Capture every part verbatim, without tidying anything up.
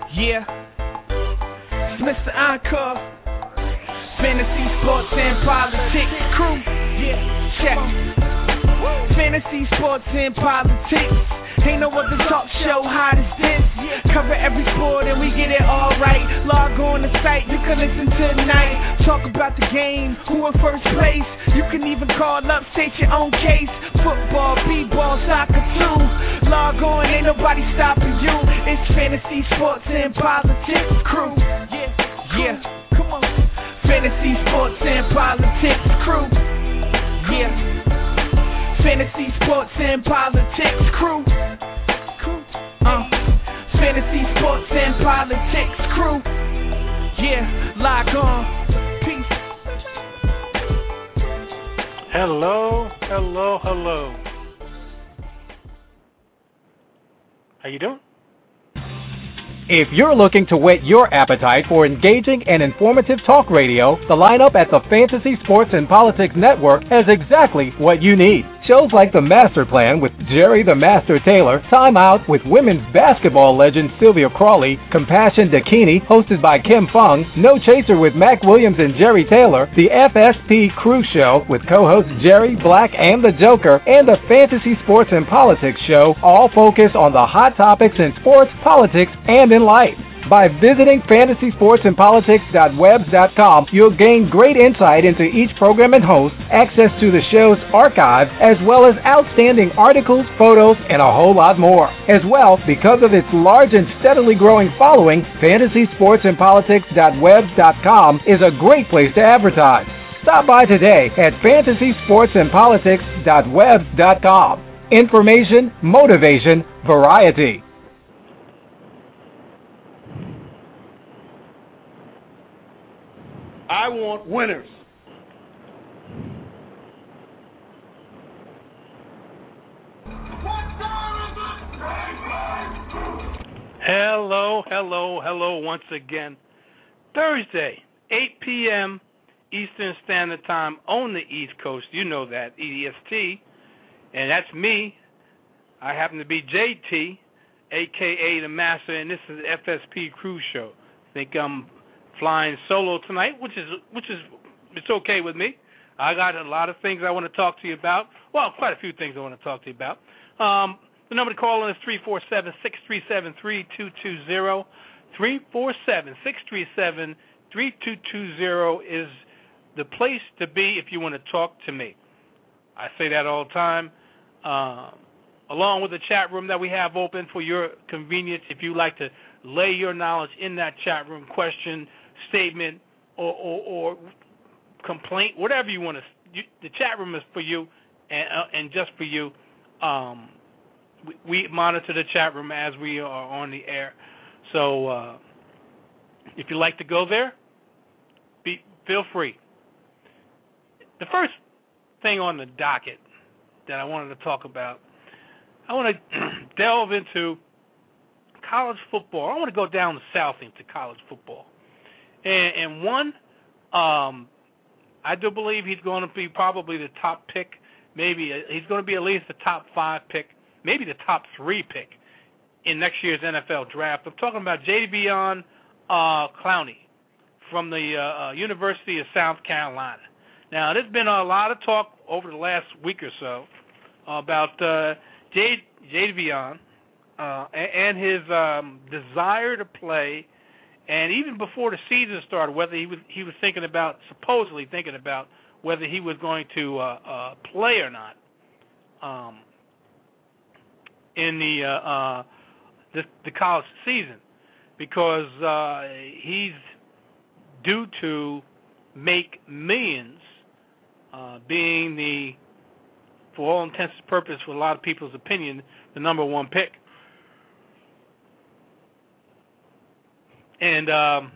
Yeah, it's Mister Encore, Fantasy Sports and Politics crew. Yeah, check. Fantasy Sports and Politics. Ain't no other talk show hot as this. Cover every sport and we get it all right. Log on the site, you can listen tonight. Talk about the game, who in first place. You can even call up, state your own case. Football, b-ball, soccer too. Log on, ain't nobody stopping you. It's Fantasy Sports and Politics crew. Yeah, yeah, come on. Fantasy Sports and Politics crew. Yeah. Fantasy Sports and Politics crew. Uh, Fantasy Sports and Politics crew. Yeah, log on. Peace. Hello, hello, hello. How you doing? If you're looking to whet your appetite for engaging and informative talk radio, the lineup at the Fantasy Sports and Politics Network has exactly what you need. Shows like The Master Plan with Jerry the Master Taylor, Time Out with women's basketball legend Sylvia Crawley, Compassion Dakini, hosted by Kim Fung, No Chaser with Mac Williams and Jerry Taylor, the F S P Crew Show with co-hosts Jerry, Black, and the Joker, and the Fantasy Sports and Politics Show, all focus on the hot topics in sports, politics, and in life. By visiting fantasy sports and politics dot webs dot com, you'll gain great insight into each program and host, access to the show's archive, as well as outstanding articles, photos, and a whole lot more. As well, because of its large and steadily growing following, fantasy sports and politics dot webs dot com is a great place to advertise. Stop by today at fantasy sports and politics dot webs dot com. Information, motivation, variety. I want winners. Hello, hello, hello once again. Thursday, eight p.m. Eastern Standard Time on the East Coast. You know that, E S T. And that's me. I happen to be J T, a k a. The Master, and this is the F S P Crew Show. I think I'm flying solo tonight, which is which is it's okay with me. I got a lot of things I want to talk to you about. Well, quite a few things I want to talk to you about. Um, the number to call in is three four seven, six three seven, three two two zero. three four seven, six three seven, three two two zero is the place to be if you want to talk to me. I say that all the time. Uh, along with the chat room that we have open for your convenience, if you like to lay your knowledge in that chat room, question, statement, or, or, or complaint, whatever you want to. You, the chat room is for you, and, uh, and just for you. Um, we, we monitor the chat room as we are on the air. So uh, if you like to go there, be, feel free. The first thing on the docket that I wanted to talk about, I want to delve into college football. I want to go down the south into college football. And, and one, um, I do believe he's going to be probably the top pick. Maybe he's going to be at least the top five pick, maybe the top three pick in next year's N F L draft. I'm talking about Jadeveon uh, Clowney from the uh, uh, University of South Carolina. Now, there's been a lot of talk over the last week or so about uh, Jade, Jadeveon uh, and his um, desire to play. And even before the season started, whether he was he was thinking about, supposedly thinking about whether he was going to uh, uh, play or not um, in the, uh, uh, the the college season, because uh, he's due to make millions, uh, being the, for all intents and purposes, for a lot of people's opinion, the number one pick. And um,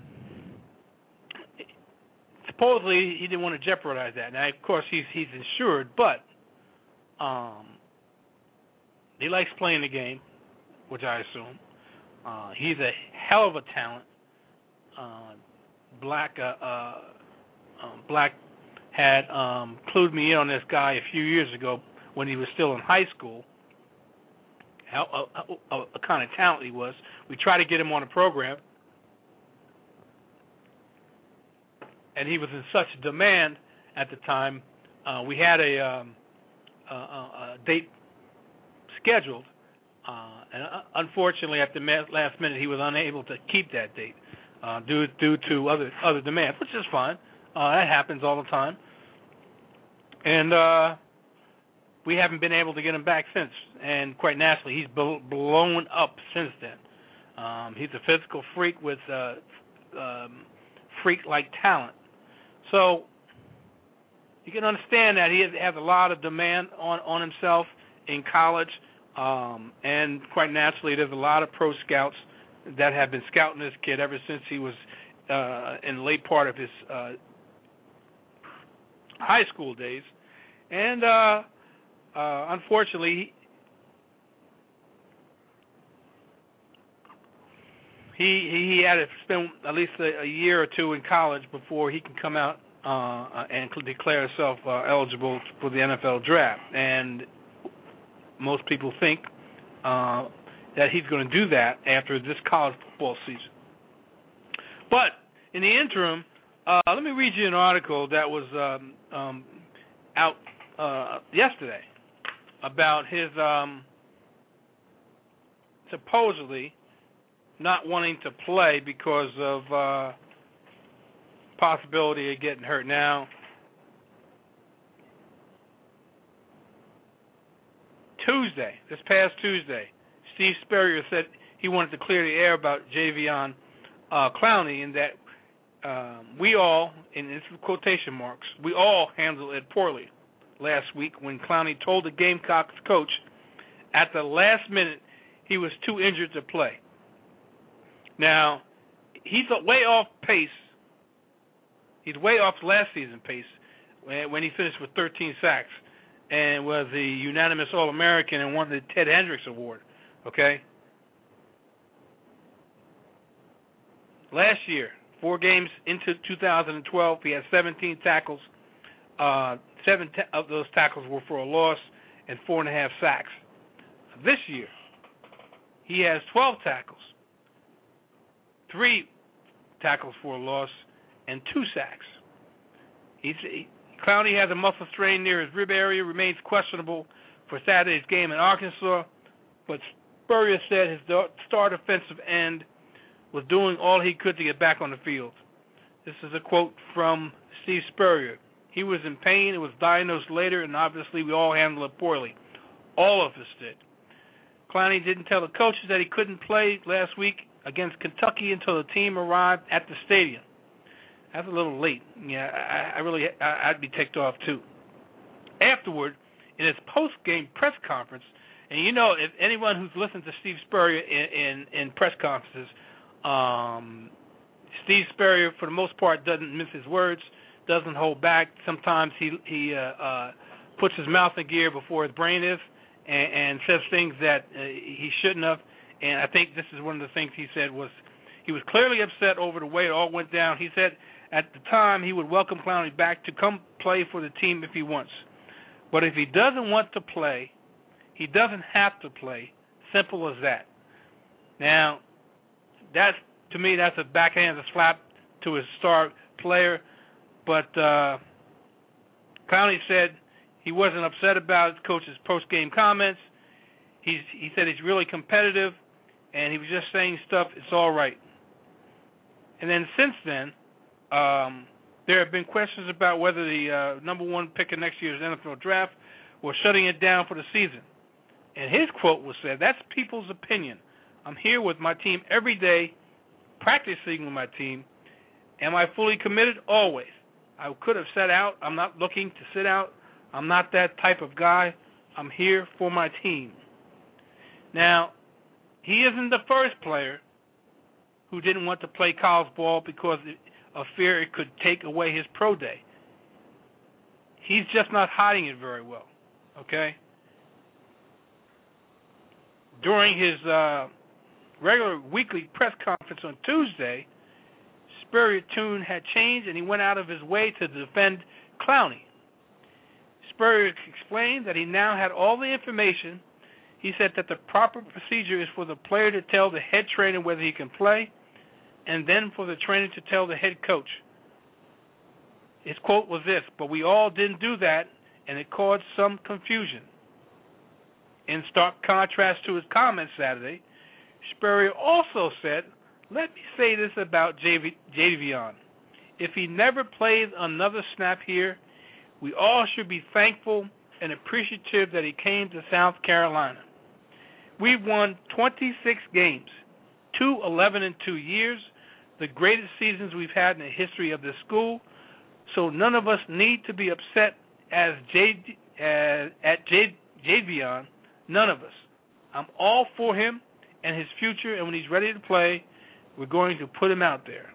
supposedly he didn't want to jeopardize that. Now, of course, he's he's insured, but um, he likes playing the game, which I assume. Uh, he's a hell of a talent. Uh, Black uh, uh, um, Black had um, clued me in on this guy a few years ago when he was still in high school. how uh, uh, uh, kind of talent he was. We tried to get him on the program, and he was in such demand at the time. Uh, we had a, um, a, a date scheduled, uh, and uh, unfortunately, at the last minute, he was unable to keep that date uh, due due to other other demands, which is fine. Uh, that happens all the time, and uh, we haven't been able to get him back since. And quite naturally, he's blown up since then. Um, he's a physical freak with uh, um, freak-like talent. So you can understand that he has, has a lot of demand on, on himself in college, um, and quite naturally, there's a lot of pro scouts that have been scouting this kid ever since he was uh, in the late part of his uh, high school days. And uh, uh, unfortunately, he he had to spend at least a, a year or two in college before he can come out uh, and declare himself uh, eligible for the N F L draft. And most people think uh, that he's going to do that after this college football season. But in the interim, uh, let me read you an article that was um, um, out uh, yesterday about his um, supposedly not wanting to play because of uh, possibility of getting hurt. Now, Tuesday, this past Tuesday, Steve Spurrier said he wanted to clear the air about Jadeveon uh, Clowney, and that um, we all, in this quotation marks, we all handled it poorly last week when Clowney told the Gamecocks coach at the last minute he was too injured to play. Now, he's way off pace. He's way off last season pace when, when he finished with thirteen sacks and was the unanimous All-American and won the Ted Hendricks Award, okay? Last year, four games into two thousand twelve, he had seventeen tackles. Uh, seven ta- of those tackles were for a loss and four and a half sacks. This year, he has twelve tackles, three tackles for a loss, and two sacks. He's, he, Clowney has a muscle strain near his rib area, remains questionable for Saturday's game in Arkansas, but Spurrier said his star defensive end was doing all he could to get back on the field. This is a quote from Steve Spurrier. He was in pain. It was diagnosed later, and obviously we all handled it poorly. All of us did. Clowney didn't tell the coaches that he couldn't play last week against Kentucky until the team arrived at the stadium. That's a little late. Yeah, I, I really, I, I'd be ticked off too. Afterward, in his post-game press conference, and you know, if anyone who's listened to Steve Spurrier in, in, in press conferences, um, Steve Spurrier, for the most part, doesn't mince his words, doesn't hold back. Sometimes he he uh, uh, puts his mouth in gear before his brain is, and, and says things that uh, he shouldn't have. And I think this is one of the things he said was he was clearly upset over the way it all went down. He said at the time he would welcome Clowney back to come play for the team if he wants. But if he doesn't want to play, he doesn't have to play. Simple as that. Now, that's, to me, that's a backhanded slap to his star player. But uh, Clowney said he wasn't upset about his coach's post-game comments. He's, he said he's really competitive, and he was just saying stuff, it's all right. And then since then, um, there have been questions about whether the uh, number one pick in next year's N F L draft was shutting it down for the season. And his quote was said, "That's people's opinion. I'm here with my team every day, practicing with my team. Am I fully committed? Always. I could have sat out. I'm not looking to sit out. I'm not that type of guy. I'm here for my team." Now, he isn't the first player who didn't want to play college ball because of fear it could take away his pro day. He's just not hiding it very well, okay? During his uh, regular weekly press conference on Tuesday, Spurrier's tune had changed, and he went out of his way to defend Clowney. Spurrier explained that he now had all the information. he said that the proper procedure is for the player to tell the head trainer whether he can play, and then for the trainer to tell the head coach. His quote was this, but we all didn't do that, and it caused some confusion. In stark contrast to his comments Saturday, Spurrier also said, let me say this about Jadeveon. If he never plays another snap here, we all should be thankful and appreciative that he came to South Carolina. We've won twenty-six games, two eleven in two years, the greatest seasons we've had in the history of this school, so none of us need to be upset as Jade, uh, at Jade, Jadeveon, none of us. I'm all for him and his future, and when he's ready to play, we're going to put him out there.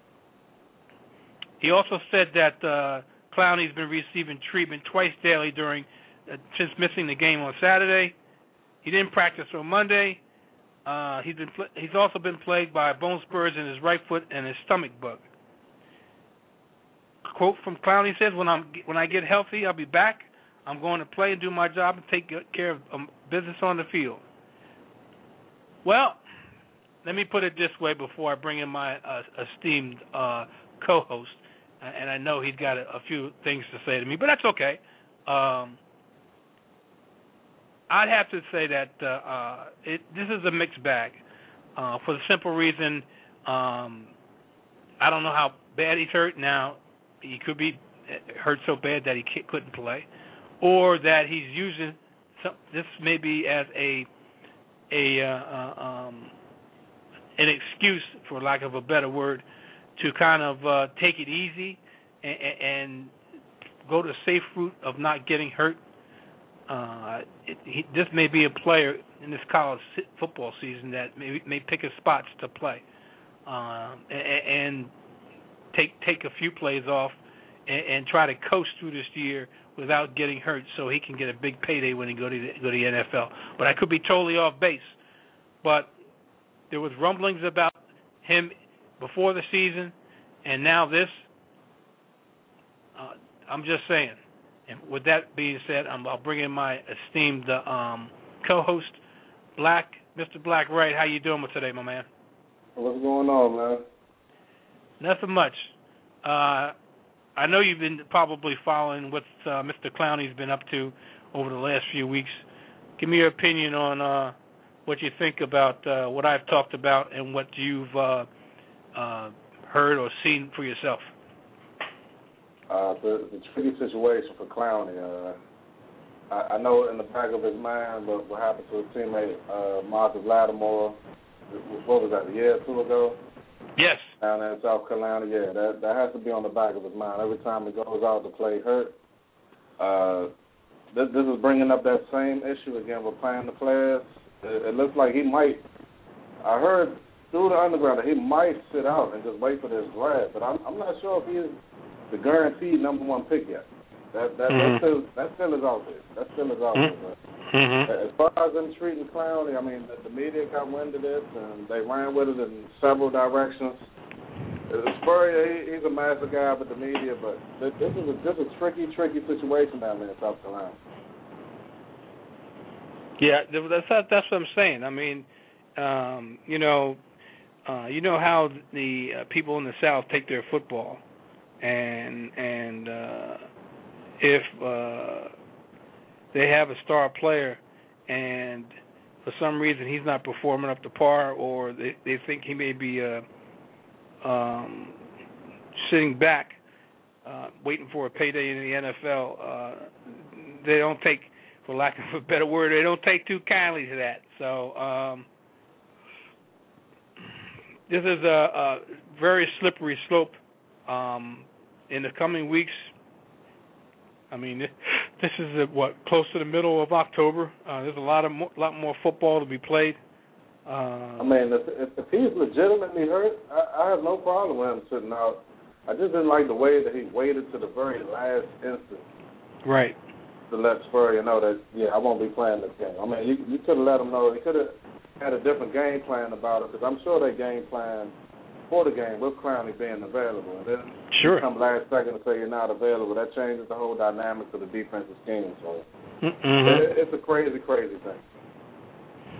He also said that uh, Clowney's been receiving treatment twice daily during uh, since missing the game on Saturday. He didn't practice on Monday. Uh, he's been pl- he's also been plagued by bone spurs in his right foot and his stomach bug. Quote from Clowney says, "When I'm when I get healthy, I'll be back. I'm going to play and do my job and take care of um, business on the field." Well, let me put it this way before I bring in my uh, esteemed uh, co-host, and I know he's got a, a few things to say to me, but that's okay. Um, I'd have to say that uh, uh, it, this is a mixed bag uh, for the simple reason um, I don't know how bad he's hurt. Now, he could be hurt so bad that he couldn't play, or that he's using some, this maybe as a a uh, um, an excuse, for lack of a better word, to kind of uh, take it easy and, and go the safe route of not getting hurt. Uh, it, he, this may be a player in this college football season that may, may pick his spots to play um, and, and take take a few plays off and, and try to coast through this year without getting hurt, so he can get a big payday when he go to the, go to the N F L. But I could be totally off base. But there was rumblings about him before the season, and now this. Uh, I'm just saying. And with that being said, I'm, I'll bring in my esteemed uh, um, co-host, Black, Mister Black Wright. How you doing with today, my man? What's going on, man? Nothing much. Uh, I know you've been probably following what uh, Mister Clowney's been up to over the last few weeks. Give me your opinion on uh, what you think about uh, what I've talked about and what you've uh, uh, heard or seen for yourself. Uh, the, the tricky situation for Clowney. Uh, I, I know in the back of his mind what, what happened to his teammate uh, Marcus Lattimore. What was that, a year or two ago? Yes. Down in South Carolina, yeah, that that has to be on the back of his mind. Every time he goes out to play hurt, uh, this, this is bringing up that same issue again with playing the players. It, it looks like he might, I heard through the underground that he might sit out and just wait for this draft, but I'm, I'm not sure if he is the guaranteed number one pick yet. That that, mm-hmm. that still that still is out there. That still is out mm-hmm. there. But mm-hmm. as far as them treating Clowney, I mean, the, the media got wind of this and they ran with it in several directions. Spurrier, he, he's a master guy with the media, but this, this is a this is a tricky, tricky situation down there in South Carolina. Yeah, that's that's what I'm saying. I mean, um, you know, uh, you know how the uh, people in the South take their football. And and uh, if uh, they have a star player and for some reason he's not performing up to par, or they, they think he may be uh, um, sitting back, uh, waiting for a payday in the N F L, uh, they don't take, for lack of a better word, they don't take too kindly to that. So um, this is a, a very slippery slope. Um, in the coming weeks, I mean, this is a, what, close to the middle of October. Uh, there's a lot of mo- lot more football to be played. Uh, I mean, if, if, if he's legitimately hurt, I, I have no problem with him sitting out. I just didn't like the way that he waited to the very last instant. Right. To let Spurrier know that, yeah, I won't be playing this game. I mean, you, you could have let him know. He could have had a different game plan about it, because I'm sure they game plan for the game with Clowney being available. And then sure. you come last second and say you're not available. That changes the whole dynamic of the defensive scheme. So mm-hmm. it, it's a crazy, crazy thing.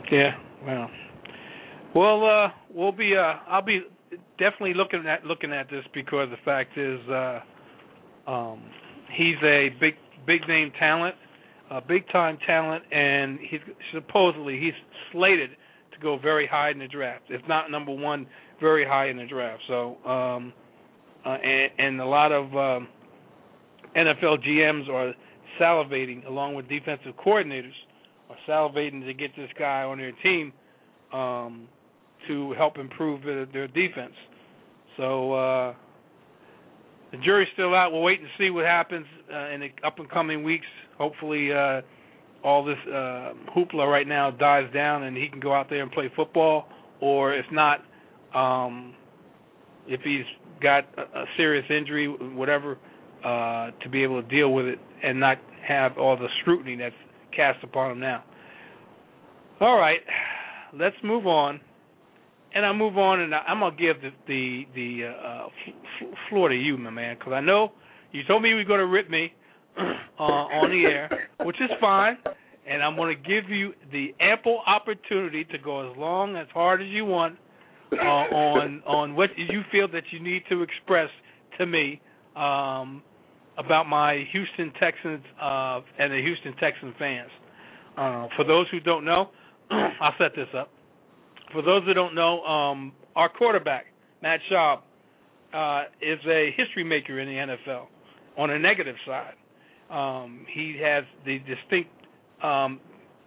Yeah. Well. Well, uh, we'll be. Uh, I'll be definitely looking at looking at this because the fact is, uh, um, he's a big big name talent, a big time talent, and he's supposedly he's slated to go very high in the draft. If not number one, very high in the draft. So, um, uh, and, and a lot of um, N F L G Ms are salivating, along with defensive coordinators, are salivating to get this guy on their team um, to help improve their, their defense. So uh, the jury's still out. We'll wait and see what happens uh, in the up and coming weeks. Hopefully, uh, all this uh, hoopla right now dies down, and he can go out there and play football. Or if not, um, if he's got a, a serious injury, whatever, uh, to be able to deal with it and not have all the scrutiny that's cast upon him now. All right, let's move on. And I'll move on, and I'm going to give the the, the uh, f- floor to you, my man, because I know you told me you were going to rip me uh, on the air, which is fine, and I'm going to give you the ample opportunity to go as long, as hard as you want uh, on on what you feel that you need to express to me um, about my Houston Texans uh, and the Houston Texans fans. Uh, for those who don't know, I'll set this up. For those who don't know, um, our quarterback, Matt Schaub, uh, is a history maker in the N F L on a negative side. Um, he has the distinct um,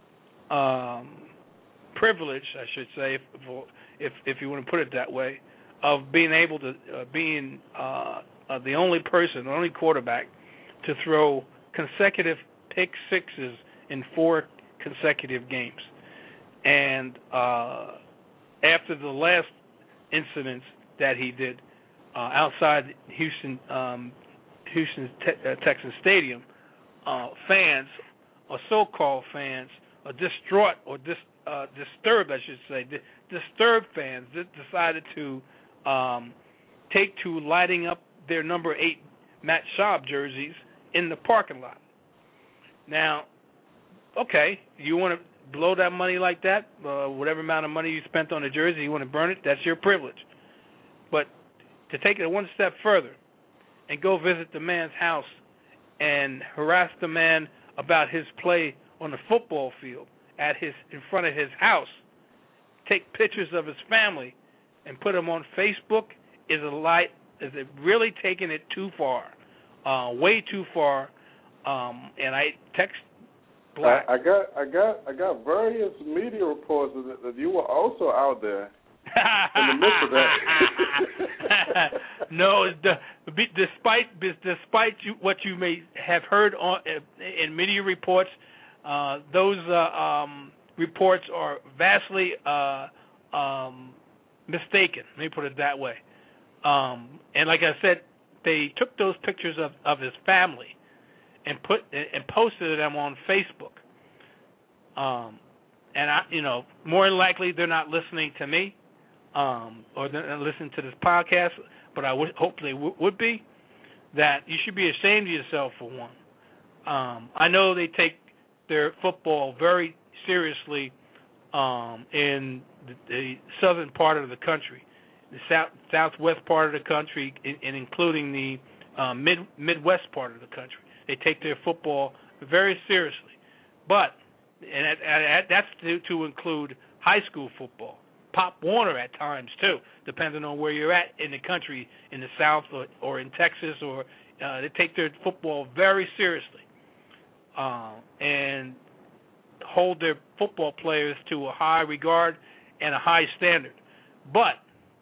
um, privilege, I should say, if, if if you want to put it that way, of being able to, uh, being uh, uh, the only person, the only quarterback to throw consecutive pick sixes in four consecutive games. And uh, after the last incidents that he did uh, outside Houston, um, Houston te- uh, Texas Stadium, uh, fans, or so-called fans, or distraught or dis- uh, disturbed, I should say, di- disturbed fans decided to um, take to lighting up their number eight Matt Schaub jerseys in the parking lot. Now, okay, you want to blow that money like that, uh, whatever amount of money you spent on the jersey, you want to burn it, that's your privilege. But to take it one step further and go visit the man's house and harass the man about his play on the football field at his in front of his house, take pictures of his family and put them on Facebook is a light. Is it really taking it too far, uh, way too far? Um, and I text. I, I got, I got, I got various media reports that, that you were also out there in the midst of that. No, the, despite despite you, what you may have heard on in media reports, uh, those uh, um, reports are vastly uh, um, mistaken. Let me put it that way. Um, and like I said, they took those pictures of, of his family and put and posted them on Facebook. Um, and I, you know, more than likely they're not listening to me, um, or they're not listening to this podcast. But I would hope they w- would be. That you should be ashamed of yourself for one. Um, I know they take their football very seriously um, in the, the southern part of the country, the south southwest part of the country, and including the uh, mid midwest part of the country. They take their football very seriously, but and, at, at, that's to, to include high school football, Pop Warner at times too, depending on where you're at in the country, in the South or, or in Texas, or uh, they take their football very seriously uh, and hold their football players to a high regard and a high standard. But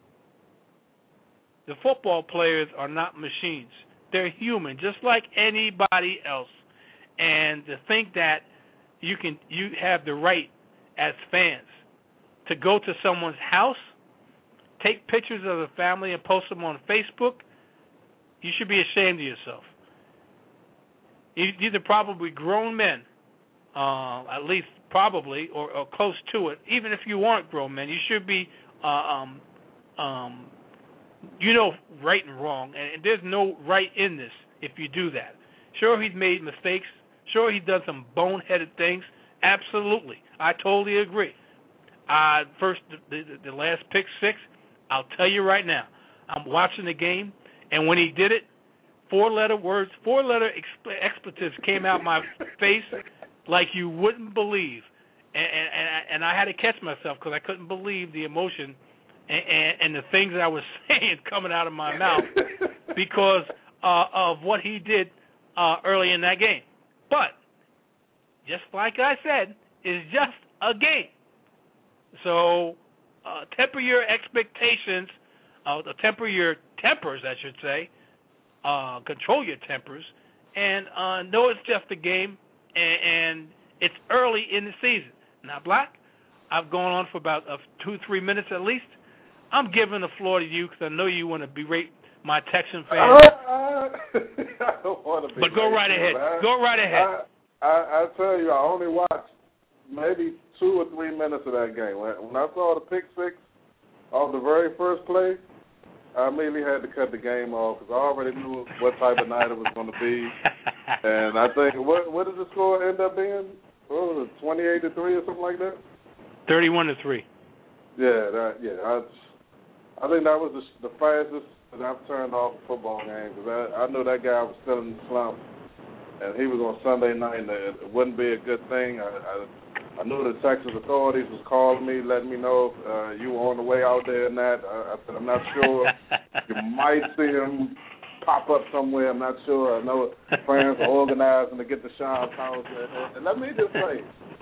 the football players are not machines. They're human, just like anybody else. And to think that you can, you have the right as fans to go to someone's house, take pictures of the family and post them on Facebook, you should be ashamed of yourself. These are probably grown men, uh, at least probably, or, or close to it. Even if you aren't grown men, you should be, uh, um, um, you know, right and wrong, and there's no right in this if you do that. Sure, he's made mistakes. Sure, he's done some boneheaded things. Absolutely. I totally agree. Uh, first, the, the, the last pick six, I'll tell you right now, I'm watching the game, and when he did it, four-letter words, four-letter exp- expletives came out my face like you wouldn't believe. And, and, and I had to catch myself because I couldn't believe the emotion and, and, and the things that I was saying coming out of my mouth because uh, of what he did uh, early in that game. But, just like I said, it's just a game. So, uh, temper your expectations, uh, temper your tempers, I should say, uh, control your tempers, and uh, know it's just a game, and, and it's early in the season. Now, Black, I've gone on for about uh, two, three minutes at least. I'm giving the floor to you because I know you want to berate my Texan fans. Uh, uh, I don't want to be. But go right ahead. Man. Go right ahead. I, I, I tell you, I only watched maybe two or three minutes of that game. When, when I saw the pick six off the very first play, I immediately had to cut the game off because I already knew what type of night it was going to be. And I think, what what did the score end up being? What was it, twenty-eight to three or something like that? thirty-one to three. Yeah, that, yeah. I, I think that was the, the fastest that I've turned off a football game because I, I knew that guy was still in the slump, and he was on Sunday night, and it wouldn't be a good thing. I, I, I knew the Texas authorities was calling me, letting me know uh, you were on the way out there and that. I, I said, I'm not sure. You might see him pop up somewhere. I'm not sure. I know friends are organizing to get to Sean's house. And, and let me just say,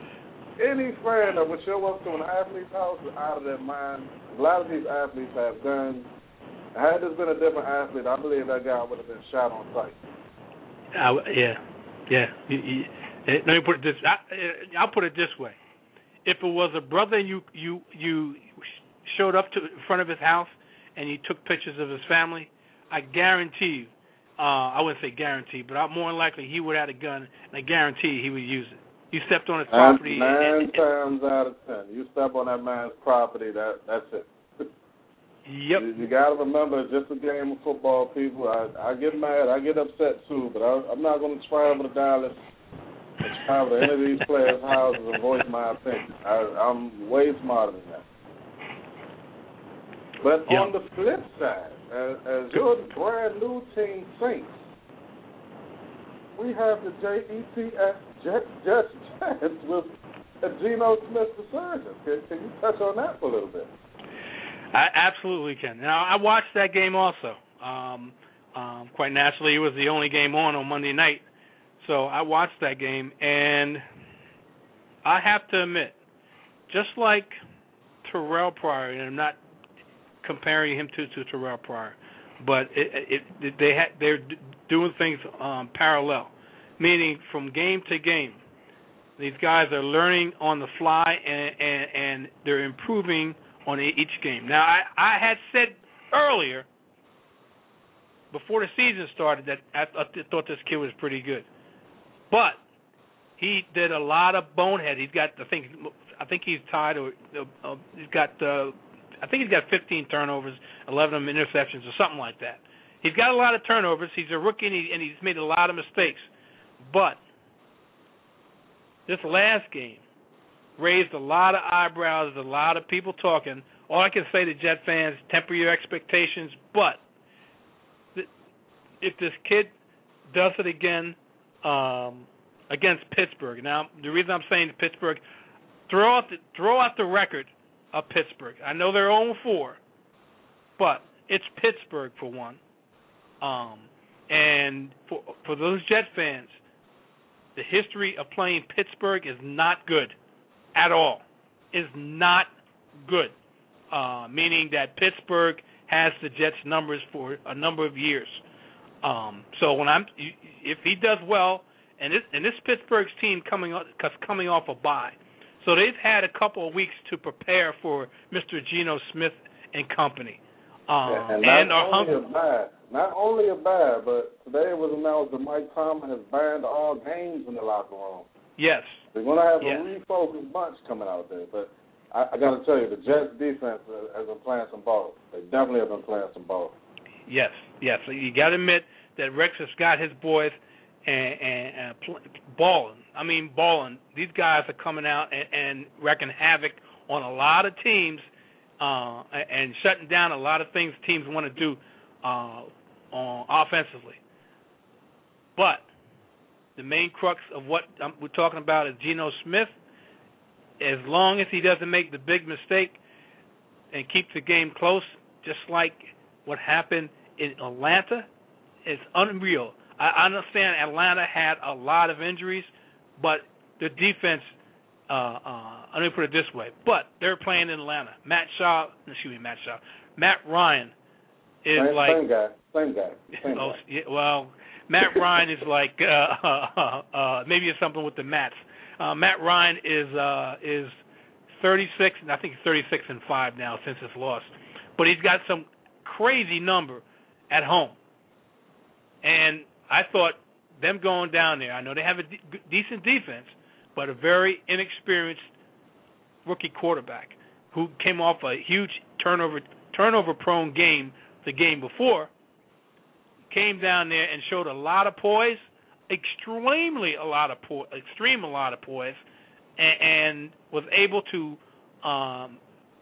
any friend that would show up to an athlete's house is out of their mind. A lot of these athletes have guns. Had this been a different athlete, I believe that guy would have been shot on sight. Uh, yeah, yeah. You, you, let me put it this. I, I'll put it this way: if it was a brother and you you you showed up to in front of his house and you took pictures of his family, I guarantee you. Uh, I wouldn't say guarantee, but I, more than likely he would have had a gun, and I guarantee he would use it. You stepped on his property. Nine, nine and, and, times out of ten, you step on that man's property, that that's it. Yep. You, you got to remember, it's just a game of football, people. I, I get mad, I get upset too, but I, I'm not going to travel to Dallas and travel to any of these players' houses and voice my opinion. I, I'm way smarter than that. But yep. on the flip side, as, as your brand new team Saints, we have the J E T S Jets Jets with Geno Smith the surgeon. Can, can you touch on that for a little bit? I absolutely can. Now, I watched that game also. Um, um, quite naturally, it was the only game on on Monday night. So I watched that game, and I have to admit, just like Terrell Pryor, and I'm not comparing him to, to Terrell Pryor, but it, it, it, they ha- they're doing things um, parallel, meaning from game to game. These guys are learning on the fly, and, and, and they're improving on each game. Now, I, I had said earlier, before the season started, that I, I thought this kid was pretty good. But he did a lot of bonehead. He's got, I think, I think he's tied, or uh, he's got, uh, I think he's got fifteen turnovers, eleven of them interceptions, or something like that. He's got a lot of turnovers. He's a rookie, and, he, and he's made a lot of mistakes. But this last game raised a lot of eyebrows, a lot of people talking. All I can say to Jet fans, temper your expectations, but th- if this kid does it again um, against Pittsburgh, now the reason I'm saying Pittsburgh, throw out the, throw out the record of Pittsburgh. I know they're oh and four, but it's Pittsburgh for one. Um, and for, for those Jet fans, the history of playing Pittsburgh is not good. At all, is not good, uh, meaning that Pittsburgh has the Jets' numbers for a number of years. Um, so when I'm, if he does well, and this, and this Pittsburgh's team coming off, coming off a bye, so they've had a couple of weeks to prepare for Mister Geno Smith and company. Um, and not and are only hungry. a bad, not only a bad, but today it was announced that Mike Tomlin has banned all games in the locker room. Yes. They're going to have yes. a refocused bunch coming out there. But I, I got to tell you, the Jets' defense has been playing some ball. They definitely have been playing some ball. Yes, yes. So you got to admit that Rex has got his boys and, and, and pl- balling. I mean, balling. These guys are coming out and, and wrecking havoc on a lot of teams uh, and shutting down a lot of things teams want to do uh, on offensively. But the main crux of what we're talking about is Geno Smith. As long as he doesn't make the big mistake and keeps the game close, just like what happened in Atlanta, it's unreal. I understand Atlanta had a lot of injuries, but the defense, uh, uh, let me put it this way, but they're playing in Atlanta. Matt Shaw, excuse me, Matt Shaw, Matt Ryan is same, like. Same guy, same guy. Same oh, guy. Yeah, well, Matt Ryan is like, uh, uh, uh, maybe it's something with the Mats. Uh, Matt Ryan is uh, is thirty-six, and I think he's thirty-six and five now since his loss. But he's got some crazy number at home. And I thought them going down there, I know they have a de- decent defense, but a very inexperienced rookie quarterback who came off a huge turnover turnover-prone game the game before, came down there and showed a lot of poise, extremely a lot of poise, extreme a lot of poise, and, and was able to um,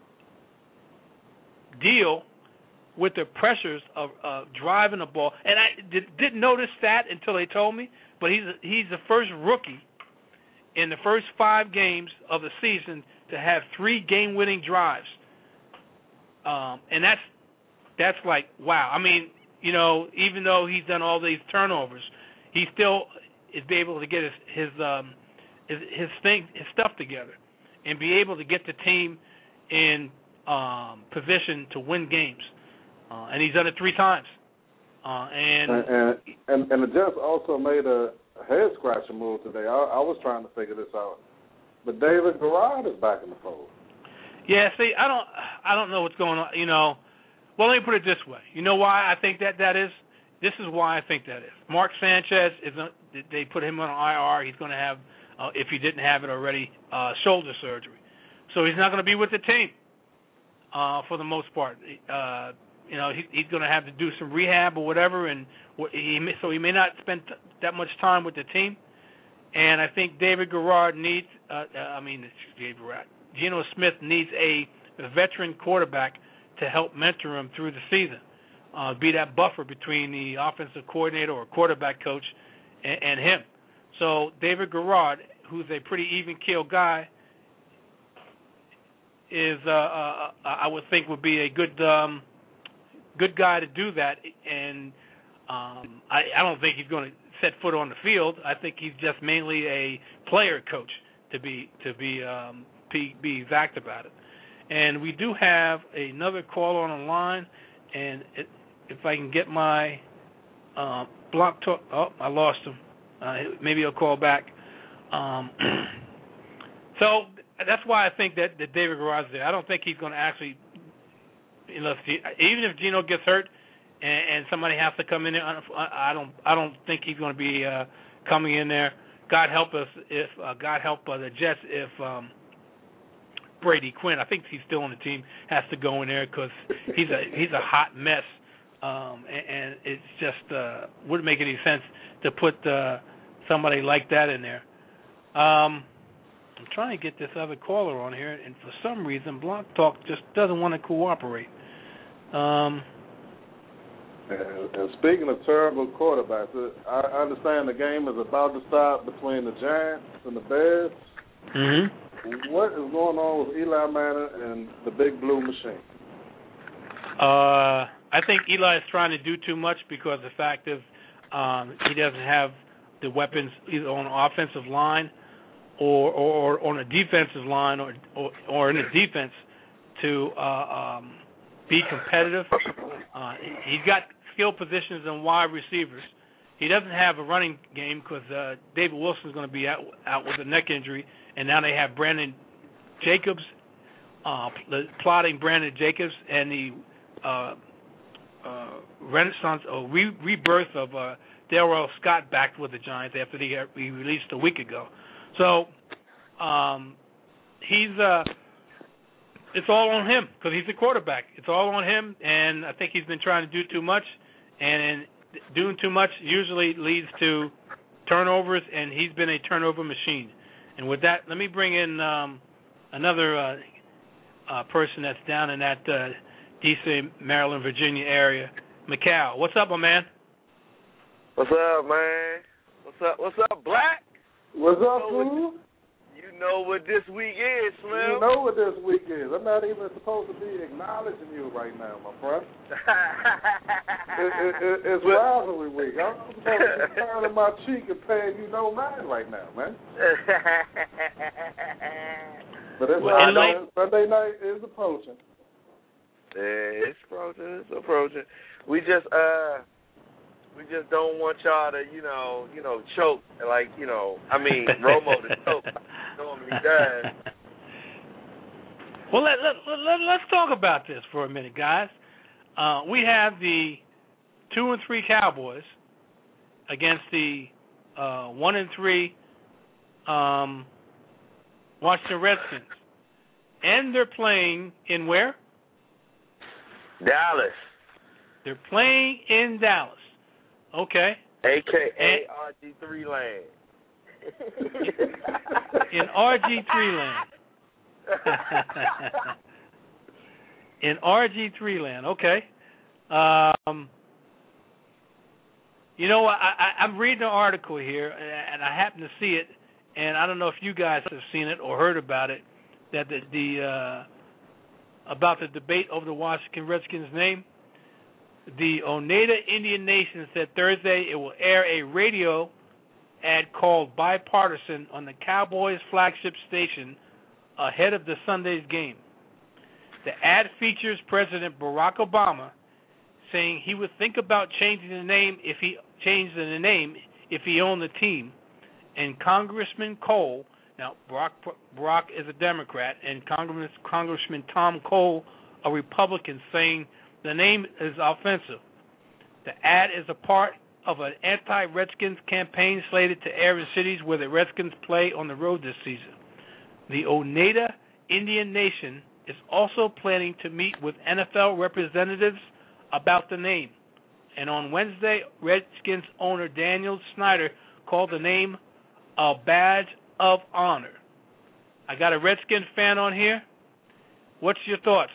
deal with the pressures of uh, driving the ball. And I did, didn't notice that until they told me, but he's a, he's the first rookie in the first five games of the season to have three game-winning drives. Um, and that's that's like, wow. I mean, you know, even though he's done all these turnovers, he still is able to get his his um, his, his thing, his stuff together, and be able to get the team in um, position to win games. Uh, and he's done it three times. Uh, and, and and and the Jets also made a head scratcher move today. I, I was trying to figure this out, but David Garrard is back in the fold. Yeah, see, I don't, I don't know what's going on. You know, well, let me put it this way. You know why I think that that is? This is why I think that is. Mark Sanchez is. A, they put him on I R. He's going to have, uh, if he didn't have it already, uh, shoulder surgery. So he's not going to be with the team uh, for the most part. Uh, you know, he, he's going to have to do some rehab or whatever, and he may, so he may not spend t- that much time with the team. And I think David Garrard needs. Uh, I mean, David Garrard. Geno Smith needs a veteran quarterback to help mentor him through the season, uh, be that buffer between the offensive coordinator or quarterback coach and, and him. So David Garrard, who's a pretty even-keel guy, is uh, uh, I would think would be a good um, good guy to do that. And um, I, I don't think he's going to set foot on the field. I think he's just mainly a player coach to be to be. Um, Be, be exact about it. And we do have another caller on the line, and it, if I can get my uh, block talk, oh, I lost him. Uh, maybe he'll call back. Um, so that's why I think that, that David Garrard's there. I don't think he's going to actually, unless he, even if Geno gets hurt and, and somebody has to come in there, I don't, I don't think he's going to be uh, coming in there. God help us if, uh, God help uh, the Jets if. Um, Brady Quinn, I think he's still on the team, has to go in there because he's a he's a hot mess, um, and, and it's just uh, wouldn't make any sense to put uh, somebody like that in there. Um, I'm trying to get this other caller on here, and for some reason, Block Talk just doesn't want to cooperate. Um, and, and speaking of terrible quarterbacks, I understand the game is about to start between the Giants and the Bears. Mm-hmm. What is going on with Eli Manning and the Big Blue Machine? Uh, I think Eli is trying to do too much because the fact is um, he doesn't have the weapons either on the offensive line or, or, or on a defensive line or, or, or in the defense to uh, um, be competitive. Uh, he's got skill positions and wide receivers. He doesn't have a running game because uh, David Wilson is going to be out, out with a neck injury. And now they have Brandon Jacobs, uh, plotting Brandon Jacobs and the uh, uh, renaissance or re- rebirth of uh, Darrell Scott back with the Giants after they got he released a week ago. So um, he's uh, it's all on him because he's the quarterback. It's all on him, and I think he's been trying to do too much, and doing too much usually leads to turnovers, and he's been a turnover machine. And with that, let me bring in um, another uh, uh, person that's down in that uh, D C, Maryland, Virginia area. Mikal, what's up, my man? What's up, man? What's up? What's up, Black? What's up, you know fool? What, you know what this week is, Slim. You know what this week is. I'm not even supposed to be acknowledging you right now, my friend. it, it, it, it's rivalry week. I'm supposed to be turning my cheek and paying you no mind right now, man. But it's well, all like, Sunday night is approaching. Yeah, it's approaching. It's approaching. We just uh, we just don't want y'all to, you know, you know, choke like, you know. I mean, Romo to choke normally does. Well, let, let, let, let's talk about this for a minute, guys. Uh, we have the two and three Cowboys against the uh, one and three um, Washington Redskins, and they're playing in where? Dallas. They're playing in Dallas. Okay. A K A R G three land. In R G three land. In R G three land. Okay. Um, you know, I, I, I'm reading an article here, and I happen to see it, and I don't know if you guys have seen it or heard about it, that the, the uh, about the debate over the Washington Redskins name. The Oneida Indian Nation said Thursday it will air a radio ad called Bipartisan on the Cowboys flagship station ahead of the Sunday's game. The ad features President Barack Obama saying he would think about changing the name if he changed the name if he owned the team, and Congressman Cole, now Barack, Barack is a Democrat, and Congressman, Congressman Tom Cole, a Republican, saying the name is offensive. The ad is a part of an anti-Redskins campaign slated to air in cities where the Redskins play on the road this season. The Oneida Indian Nation is also planning to meet with N F L representatives about the name. And on Wednesday, Redskins owner Daniel Snyder called the name a badge of honor. I got a Redskins fan on here. What's your thoughts?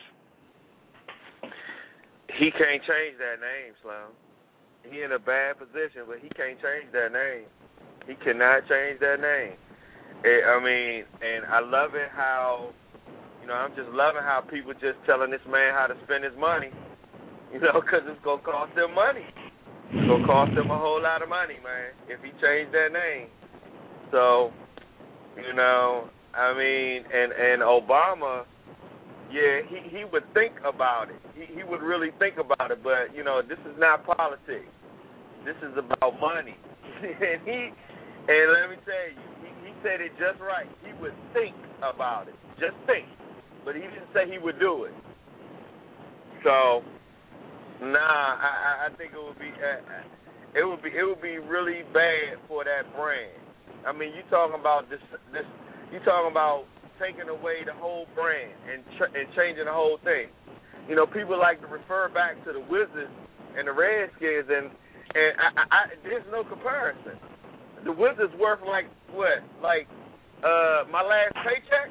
He can't change that name, Slim. He in a bad position, but he can't change that name. He cannot change that name. It, I mean, and I love it how, you know, I'm just loving how people just telling this man how to spend his money, you know, because it's going to cost them money. It's going to cost them a whole lot of money, man, if he changed that name. So, you know, I mean, and, and Obama, yeah, he, he would think about it. He, he would really think about it. But, you know, this is not politics. This is about money. and he, and let me tell you, he, he said it just right. He would think about it. Just think. But he didn't say he would do it. So, nah, I, I think it would be, uh, it would be, it would be really bad for that brand. I mean, you talking about this, this, you talking about taking away the whole brand and ch- and changing the whole thing. You know, people like to refer back to the Wizards and the Redskins, and and I, I, I, there's no comparison. The Wizards worth like what, like uh, my last paycheck.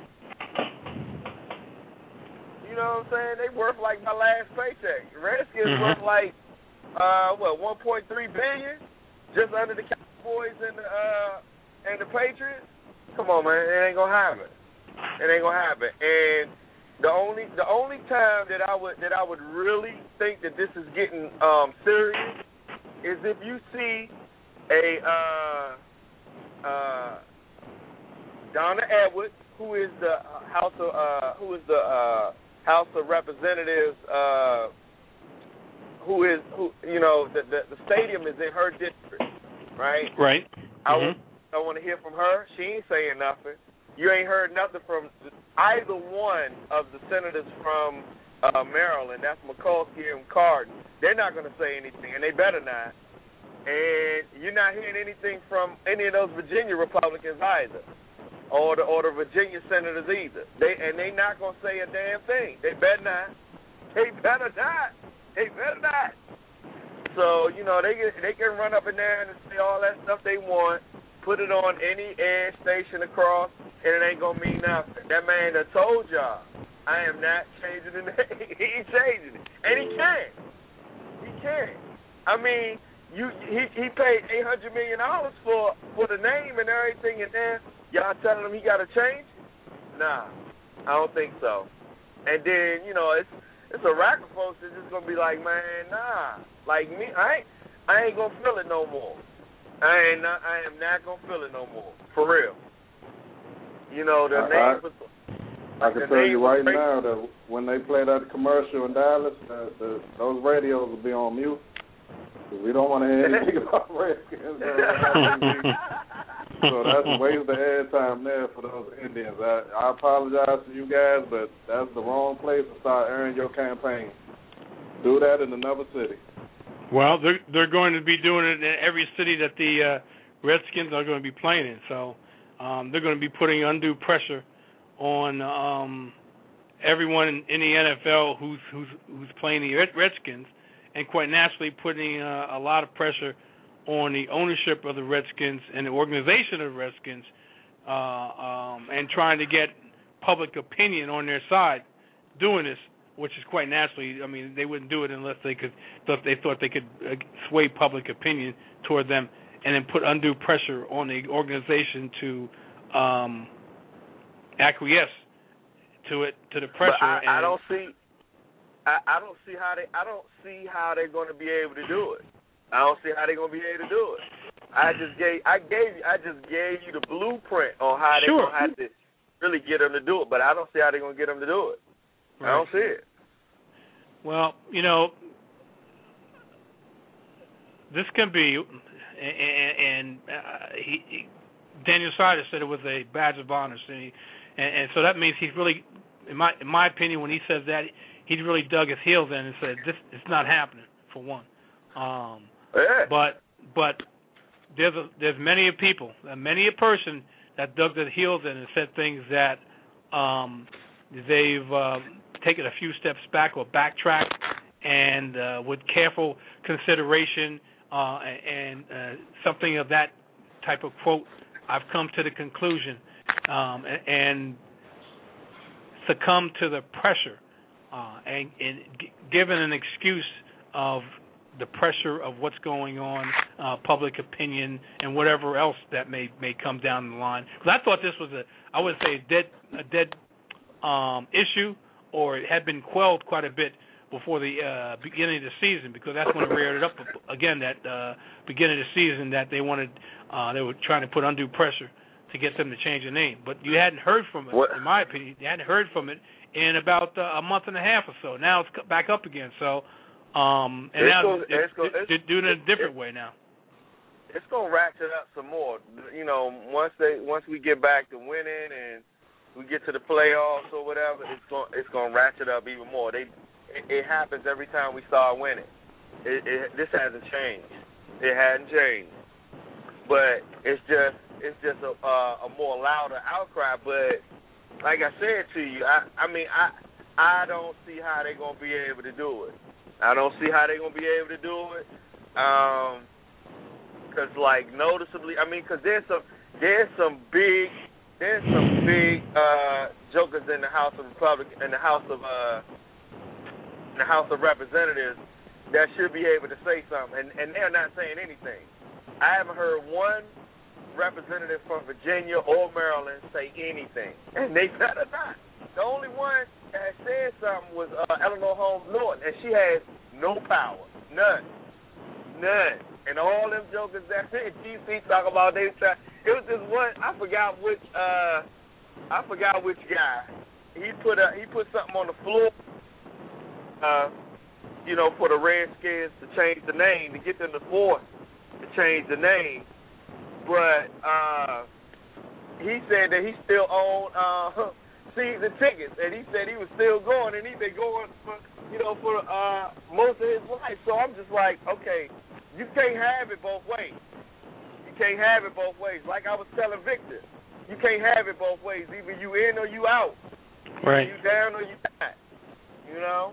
You know what I'm saying? They worth like my last paycheck. The Redskins mm-hmm. worth like uh, what, one point three billion, just under the Cowboys and the uh, and the Patriots. Come on, man, it ain't gonna happen. It ain't gonna happen. And the only the only time that I would that I would really think that this is getting um, serious is if you see a uh, uh, Donna Edwards, who is the House of uh, who is the uh, House of Representatives, uh, who is who you know the, the the stadium is in her district, right? Right. I mm-hmm. I want to hear from her. She ain't saying nothing. You ain't heard nothing from either one of the senators from uh, Maryland. That's Mikulski and Cardin. They're not going to say anything, and they better not. And you're not hearing anything from any of those Virginia Republicans either, or the or the Virginia senators either. They and they not going to say a damn thing. They better not. They better not. They better not. So you know they they can run up and down and say all that stuff they want. Put it on any air station across, and it ain't going to mean nothing. That man done told y'all, I am not changing the name. He ain't changing it, and he can't. He can't. I mean, you he he paid eight hundred million dollars for for the name and everything, and then y'all telling him he got to change it? Nah, I don't think so. And then you know it's it's a rack of folks that's just gonna be like, man, nah, like me, I ain't I ain't gonna feel it no more. I ain't not, I am not gonna feel it no more, for real. You know the I, name. I, was, I can the tell you right crazy. now that when they play that commercial in Dallas, the, the, those radios will be on mute. We don't want to hear anything about Redskins. So that's a waste of airtime there for those Indians. I, I apologize to you guys, but that's the wrong place to start airing your campaign. Do that in another city. Well, they're they're going to be doing it in every city that the uh, Redskins are going to be playing in. So um, they're going to be putting undue pressure on um, everyone in, in the N F L who's who's who's playing the Redskins, and quite naturally putting uh, a lot of pressure on the ownership of the Redskins and the organization of the Redskins, uh, um, and trying to get public opinion on their side doing this, which is quite naturally. I mean, they wouldn't do it unless they could, if they thought they could uh, sway public opinion toward them, and then put undue pressure on the organization to um, acquiesce to it, to the pressure. But I, and I don't see, I, I don't see how they, I don't see how they're going to be able to do it. I don't see how they're gonna be able to do it. I just gave, I gave, you, I just gave you the blueprint on how they're sure. gonna have to really get them to do it. But I don't see how they're gonna get them to do it. Right. I don't see it. Well, you know, this can be, and, and uh, he, he, Daniel Snyder said it was a badge of honor, and, he, and, and so that means he's really, in my in my opinion, when he says that, he's really dug his heels in and said, "This it's not happening." For one. Um, Yeah. But but there's a, there's many a people, many a person that dug their heels in and said things that um, they've uh, taken a few steps back or backtracked, and uh, with careful consideration uh, and uh, something of that type of quote, I've come to the conclusion um, and, and succumbed to the pressure uh, and, and g- given an excuse of the pressure of what's going on, uh, public opinion, and whatever else that may may come down the line. Because I thought this was a, I would say, a dead a dead um, issue, or it had been quelled quite a bit before the uh, beginning of the season, because that's when it reared it up again. That uh, beginning of the season, that they wanted, uh, they were trying to put undue pressure to get them to change the name. But you hadn't heard from it, what? in my opinion. You hadn't heard from it in about uh, a month and a half or so. Now it's back up again. So. Um, and it's now gonna, they're, it's gonna, it's, they're doing it a different it's, way now. It's gonna ratchet up some more. You know, once they once we get back to winning and we get to the playoffs or whatever, it's going it's gonna ratchet up even more. They it, it happens every time we start winning. It, it, this hasn't changed. It hadn't changed, but it's just it's just a uh, a more louder outcry. But like I said to you, I I mean I I don't see how they're gonna be able to do it. I don't see how they're going to be able to do it. Um, cause like noticeably, I mean, cause there's some, there's some big, there's some big uh, jokers in the House of Republic, in the House of, uh, in the House of Representatives that should be able to say something, and, and they're not saying anything. I haven't heard one representative from Virginia or Maryland say anything, and they better not. The only one that said something was uh, Eleanor Holmes Norton, and she has no power, none, none. And all them jokers that in D C talk about, they it was this one, I forgot which, uh, I forgot which guy. He put a he put something on the floor, uh, you know, for the Redskins to change the name, to get them to force to change the name, but uh, he said that he still owned. Uh, season tickets, and he said he was still going, and he'd been going for, you know, for uh, most of his life. So I'm just like, okay, you can't have it both ways. You can't have it both ways. Like I was telling Victor, you can't have it both ways. Either you in or you out. Right. You down or you not. You know.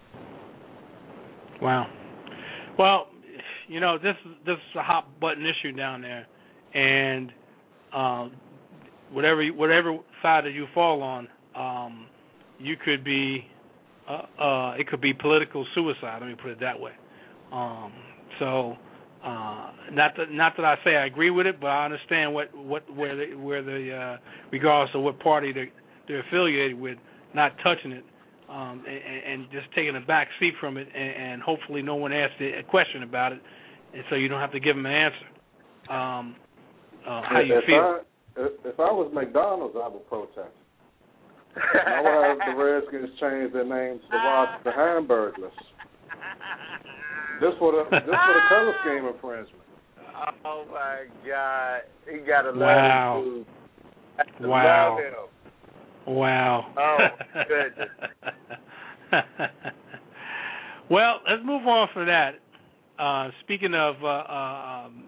Wow. Well, you know, this this is a hot button issue down there, and um, whatever whatever side that you fall on, um, you could be, uh, uh, it could be political suicide. Let me put it that way. Um, so, uh, not that not that I say I agree with it, but I understand what, what where the where the uh, regardless of what party they're, they're affiliated with, not touching it, um, and, and just taking a back seat from it, and, and hopefully no one asks a question about it, and so you don't have to give them an answer. Um, uh, how you if feel? I, if, if I was McDonald's, I would protest. I would have the Redskins change their name to the Washington Hamburglers. This for the this for the color scheme infringement. Oh my God, he got a wow. love him. Wow. Love him. Wow. Oh goodness. Well, let's move on from that. Uh, speaking of uh, uh, um,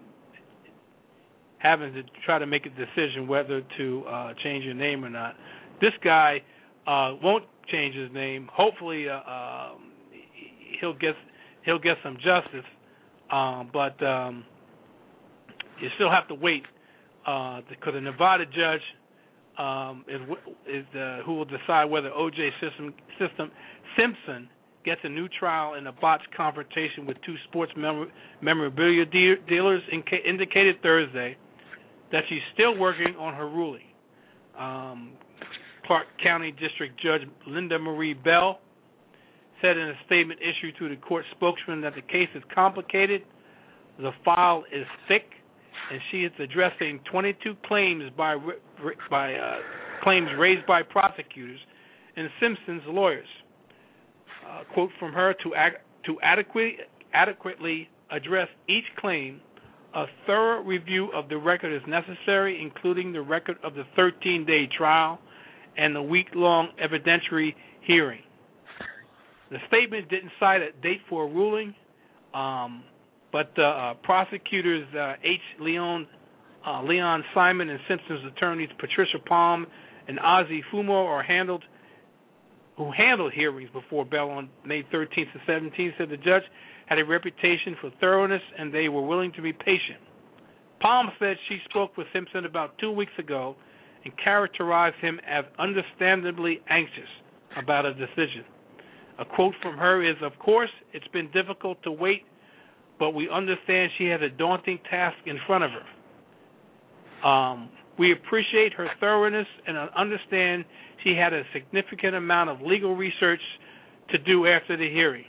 having to try to make a decision whether to uh, change your name or not, this guy uh, won't change his name. Hopefully, uh, uh, he'll get he'll get some justice, um, but um, you still have to wait uh, because the Nevada judge um, is, is uh, who will decide whether O J System, System Simpson gets a new trial in a botched confrontation with two sports mem- memorabilia de- dealers. Inca- indicated Thursday that she's still working on her ruling. Um, Clark County District Judge Linda Marie Bell said in a statement issued to the court spokesman that the case is complicated, the file is thick, and she is addressing twenty-two claims by by uh, claims raised by prosecutors and Simpson's lawyers. Uh, quote from her: to ac- to adequately adequately address each claim, a thorough review of the record is necessary, including the record of the thirteen-day trial and the week-long evidentiary hearing. The statement didn't cite a date for a ruling, um, but uh, uh, prosecutors uh, H. Leon, uh, Leon Simon and Simpson's attorneys Patricia Palm and Ozzie Fumo are handled, who handled hearings before Bell on May thirteenth and seventeenth, said the judge had a reputation for thoroughness and they were willing to be patient. Palm said she spoke with Simpson about two weeks ago and characterized him as understandably anxious about a decision. A quote from her is, "Of course, it's been difficult to wait, but we understand she has a daunting task in front of her. Um, we appreciate her thoroughness and understand she had a significant amount of legal research to do after the hearing."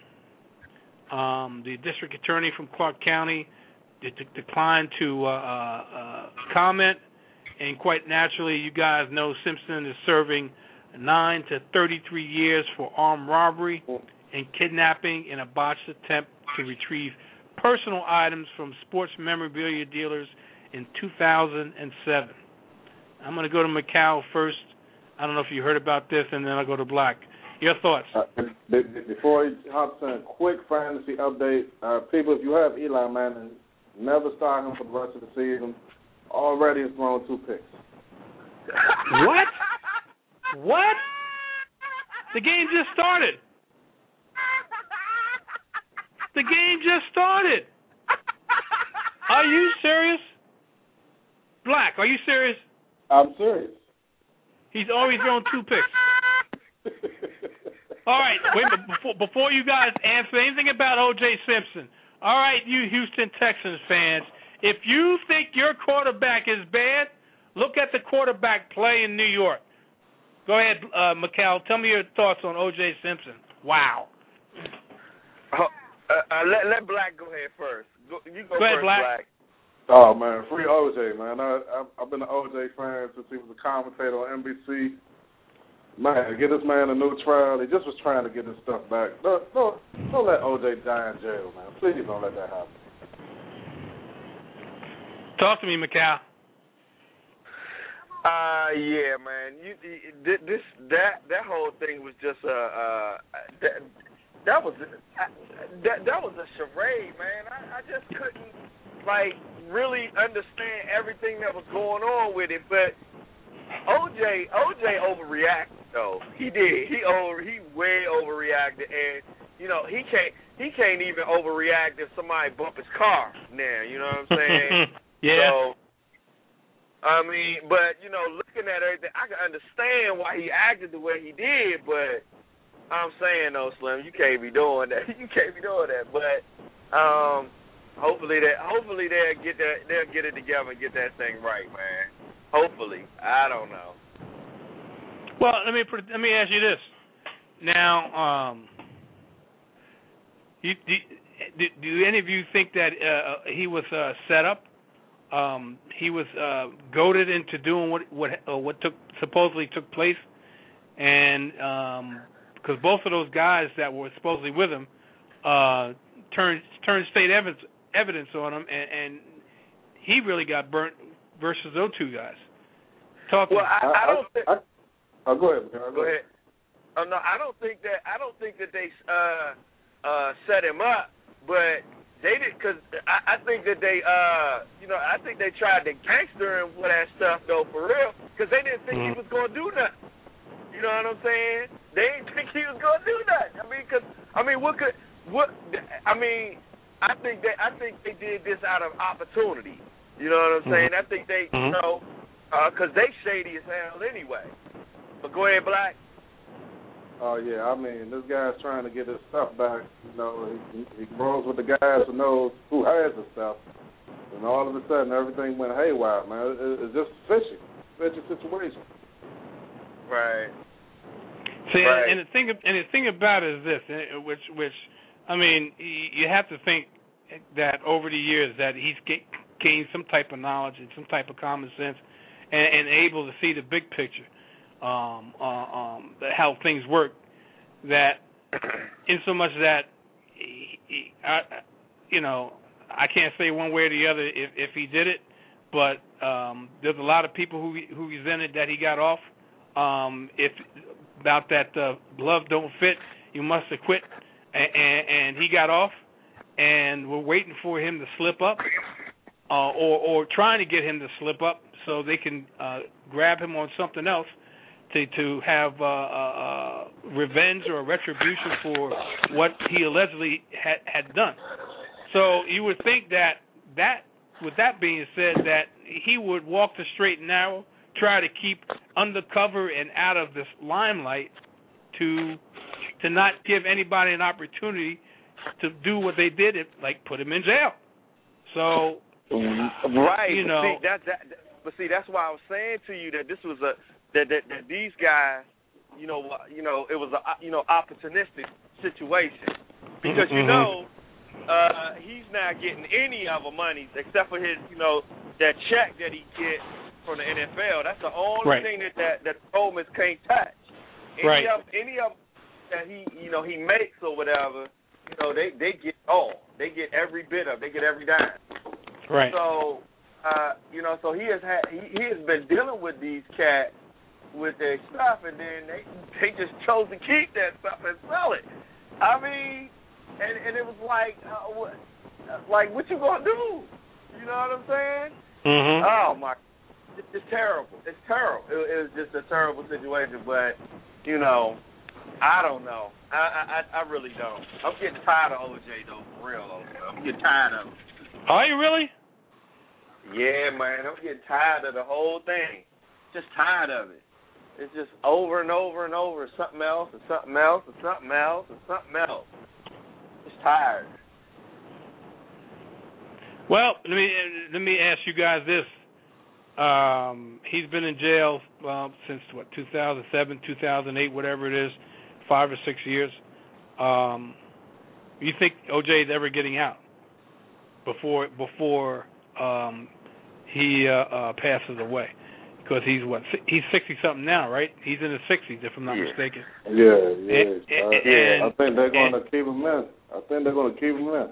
Um, the district attorney from Clark County de- de- declined to uh, uh, comment, and quite naturally, you guys know Simpson is serving nine to thirty-three years for armed robbery and kidnapping in a botched attempt to retrieve personal items from sports memorabilia dealers in two thousand seven. I'm going to go to Macau first. I don't know if you heard about this, and then I'll go to Black. Your thoughts? Uh, before he hops in, quick fantasy update. Uh, people, if you have Eli Manning, never start him for the rest of the season. Already has thrown two picks. What? What? The game just started. The game just started. Are you serious? Black, are you serious? I'm serious. He's already thrown two picks. All right, wait, before, before you guys answer anything about O J Simpson, all right, you Houston Texans fans, if you think your quarterback is bad, look at the quarterback play in New York. Go ahead, uh, Macau. Tell me your thoughts on O J Simpson. Wow. Oh, uh, uh, let let Black go ahead first. Go, you go, go ahead, first, Black. Black. Oh, man, free O J, man. I, I, I've been an O J fan since he was a commentator on N B C. Man, get this man a new trial. He just was trying to get his stuff back. Don't, don't, don't let O J die in jail, man. Please don't let that happen. Talk to me, Macau. Uh, yeah, man. You, you this that that whole thing was just a uh, that that was that that was a charade, man. I, I just couldn't like really understand everything that was going on with it. But O J O J overreacted though. He did. He over he way overreacted, and you know he can't he can't even overreact if somebody bump his car now. You know what I'm saying? Yeah. So, I mean, but, you know, looking at everything, I can understand why he acted the way he did, but I'm saying, though, Slim, you can't be doing that. You can't be doing that. But um, hopefully that, hopefully they'll get that, they'll get it together and get that thing right, man. Hopefully. I don't know. Well, let me put, let me ask you this. Now, um, you, do, do, do any of you think that uh, he was uh, set up? Um, he was uh, goaded into doing what what uh, what took supposedly took place, and because um, both of those guys that were supposedly with him uh, turned turned state evidence evidence on him, and, and he really got burnt versus those two guys. Talk. Well, I, I don't. Think, I, I, I, go ahead. Go, go ahead. Oh, no, I don't think that. I don't think that they uh, uh, set him up, but. They did, because I, I think that they, uh, you know, I think they tried to gangster him with that stuff, though, for real, because they didn't think mm-hmm. he was going to do nothing. You know what I'm saying? They didn't think he was going to do nothing. I mean, because, I mean, what could, what, I mean, I think that, I think they did this out of opportunity. You know what I'm mm-hmm. saying? I think they, mm-hmm. you know, because uh, they shady as hell anyway. But go ahead, Black. Oh, yeah, I mean, this guy's trying to get his stuff back. You know, he, he rolls with the guys who knows who has the stuff. And all of a sudden, everything went haywire, man. It, it's just fishy. Fishy situation. Right. See, right. And, and, the thing, and the thing about it is this, which, which I mean, you have to think that over the years that he's gained some type of knowledge and some type of common sense and, and able to see the big picture. Um, uh, um, how things work, that in so much that, he, he, I, you know, I can't say one way or the other if, if he did it, but um, there's a lot of people who who resented that he got off. Um, if about that uh, glove don't fit, you must have quit, and, and, and he got off, and we're waiting for him to slip up, uh, or or trying to get him to slip up so they can uh, grab him on something else. To, to have uh, uh, revenge or retribution for what he allegedly had, had done. So you would think that, that, with that being said, that he would walk the straight and narrow, try to keep undercover and out of this limelight to to not give anybody an opportunity to do what they did, like put him in jail. So, right, you know. See, that, that, but see, that's why I was saying to you that this was a That, that that these guys, you know, you know, it was a you know opportunistic situation because mm-hmm. you know uh, he's not getting any other money except for his you know that check that he gets from the N F L. That's the only right. thing that that that Coleman can't touch. Any right. of any of that he you know he makes or whatever, you know they they get all. They get every bit of. They get every dime. Right. So uh, you know, so he has had he, he has been dealing with these cats. With their stuff, and then they they just chose to keep that stuff and sell it. I mean, and and it was like, uh, what, like what you gonna do? You know what I'm saying? Mm-hmm. Oh my, it's just terrible. It's terrible. It, it was just a terrible situation. But you know, I don't know. I I I really don't. I'm getting tired of O J though, for real though. I'm getting tired of him. Are you really? Yeah, man. I'm getting tired of the whole thing. Just tired of it. It's just over and over and over, something else and something else and something else and something else. Just tired. Well, let me let me ask you guys this. Um, he's been in jail uh, since what two thousand seven, two thousand eight, whatever it is, five or six years. Um, you think O J is ever getting out before before um, he uh, uh, passes away? Because he's what he's sixty something now, right? He's in his sixties, if I'm not yeah. mistaken. Yeah, yeah. And, uh, and, I think they're going to keep him in. I think they're going to keep him in.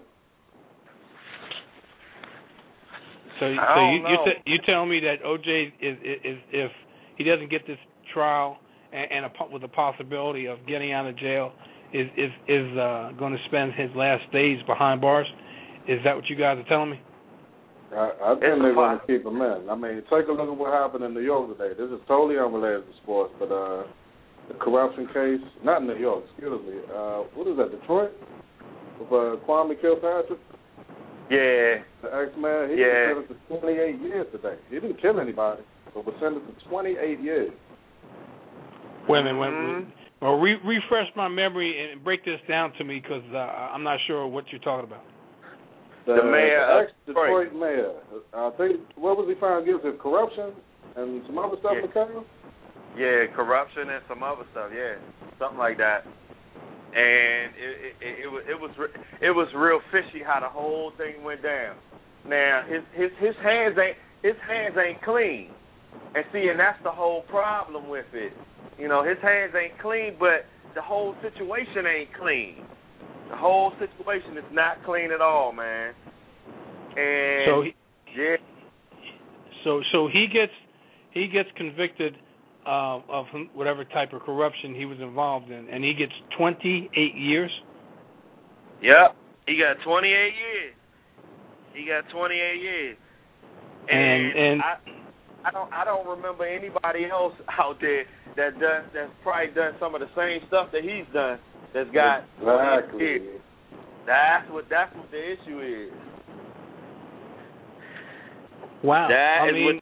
So, so you you, t- you tell me that O J is, is, is if he doesn't get this trial and, and a, with the possibility of getting out of jail, is is is uh, going to spend his last days behind bars? Is that what you guys are telling me? I, I think they're going to keep him in. I mean, take a look at what happened in New York today. This is totally unrelated to sports, but uh, the corruption case, not in New York, excuse me. Uh, what is that, Detroit? With uh, Kwame Kilpatrick? Yeah. The ex-mayor, he yeah. was sentenced to twenty-eight years today. He didn't kill anybody, but was sentenced to twenty-eight years. Wait a minute. Wait, mm-hmm. Well, re- refresh my memory and break this down to me because uh, I'm not sure what you're talking about. The, the mayor the of ex-Detroit Detroit. mayor. I think, what was he found guilty of? Corruption and some other stuff, yeah. McCall? Yeah, corruption and some other stuff. Yeah, something like that. And it it, it, it was it was it was real fishy how the whole thing went down. Now his his his hands ain't his hands ain't clean, and see, and that's the whole problem with it. You know, his hands ain't clean, but the whole situation ain't clean. The whole situation is not clean at all, man. And so he, yeah. So so he gets he gets convicted uh, of whatever type of corruption he was involved in, and he gets twenty-eight years. Yep, he got twenty-eight years. He got twenty-eight years. And, and and I I don't I don't remember anybody else out there that does that's probably done some of the same stuff that he's done. That's got exactly. years. That's what that's what the issue is. Wow. That I is mean,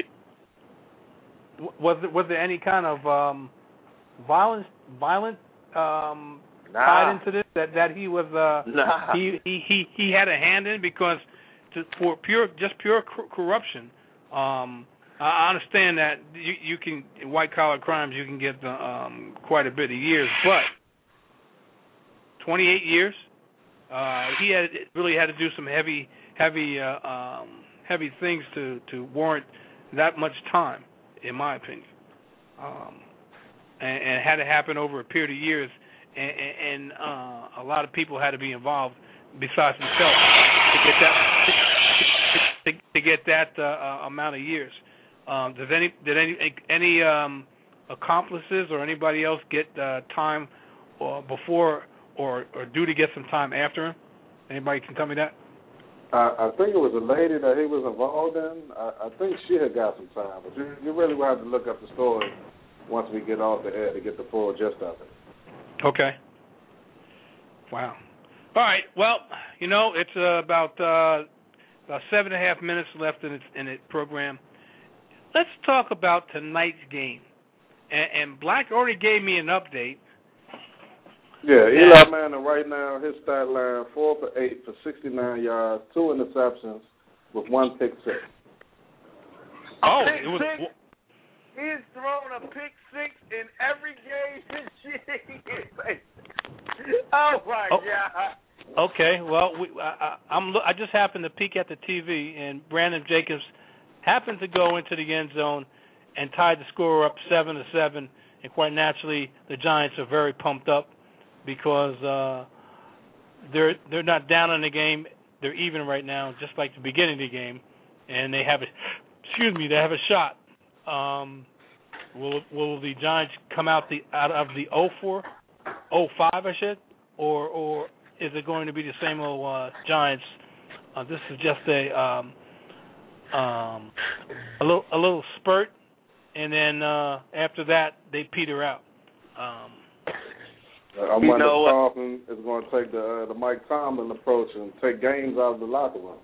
what, was there, was there any kind of um, violence violent um, nah. tied into this that, that he was uh, nah. he, he he he had a hand in because to, for pure just pure cor- corruption. Um, I understand that you, you can in white collar crimes you can get the, um, quite a bit of years, but twenty-eight years. Uh, he had really had to do some heavy heavy uh, um, heavy things to, to warrant that much time, in my opinion. Um, and, and it had to happen over a period of years, and, and uh, a lot of people had to be involved besides himself to get that to, to get that uh, amount of years. Um, does any did any any um, accomplices or anybody else get uh, time uh, before or, or due to get some time after him? Anybody can tell me that? I, I think it was a lady that he was involved in. I, I think she had got some time, but you, you really will have to look up the story once we get off the air to get the full gist of it. Okay. Wow. All right. Well, you know, it's uh, about uh, about seven and a half minutes left in its in the program. Let's talk about tonight's game. And, and Black already gave me an update. Yeah, Eli Manning right now, his stat line, four for eight for sixty-nine yards, two interceptions with one pick six. Oh, pick it was. Six. He's thrown a pick six in every game this year. Oh, my oh, God. Okay, well, we, I, I, I'm, I just happened to peek at the T V, and Brandon Jacobs happened to go into the end zone and tied the score up seven to seven. And quite naturally, the Giants are very pumped up because uh, they're they're not down in the game. They're even right now, just like the beginning of the game, and they have a excuse me, they have a shot. Um, will will the Giants come out the out of the oh four, oh five, I should, or or is it going to be the same old uh, Giants? Uh, this is just a um, um, a little a little spurt, and then uh, after that they peter out. Um, I wonder if Carlton is going to take the uh, the Mike Tomlin approach and take games out of the locker room.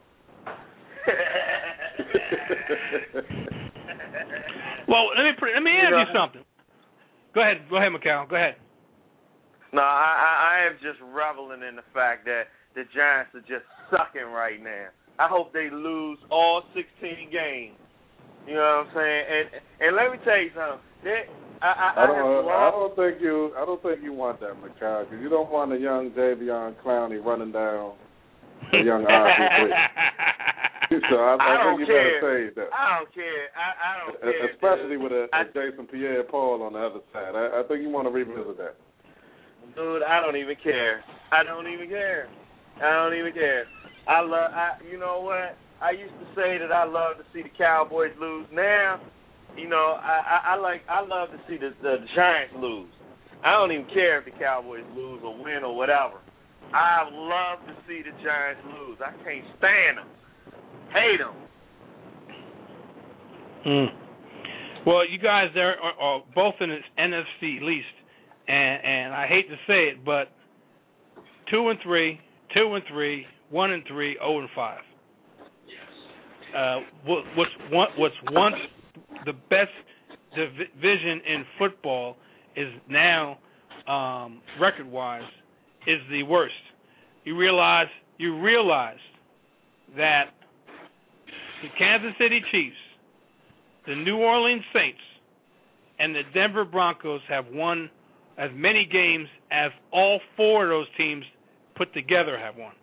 Well, let me let me ask you something. Go ahead, go ahead, McCall. Go ahead. No, I, I am just reveling in the fact that the Giants are just sucking right now. I hope they lose all sixteen games. You know what I'm saying? And and let me tell you something. They, I, I, I don't. I, I don't think you. I don't think you want that, McCall, because you don't want a young Javion Clowney running down a young R P. So I, I, I think you care. better save that. I don't care. I, I don't care. Especially dude. with a, a I, Jason Pierre-Paul on the other side. I, I think you want to revisit that. Dude, I don't even care. I don't even care. I don't even care. I love. I. You know what? I used to say that I love to see the Cowboys lose. Now, you know, I, I, I like. I love to see the, the Giants lose. I don't even care if the Cowboys lose or win or whatever. I love to see the Giants lose. I can't stand them. Hate them. Mm. Well, you guys there are, are both in the N F C East, and and I hate to say it, but two and three, two and three, one and three, zero and five. Uh, what, what's one, what's once the best division in football is now, um, record-wise, is the worst. You realize you realize that the Kansas City Chiefs, the New Orleans Saints, and the Denver Broncos have won as many games as all four of those teams put together have won.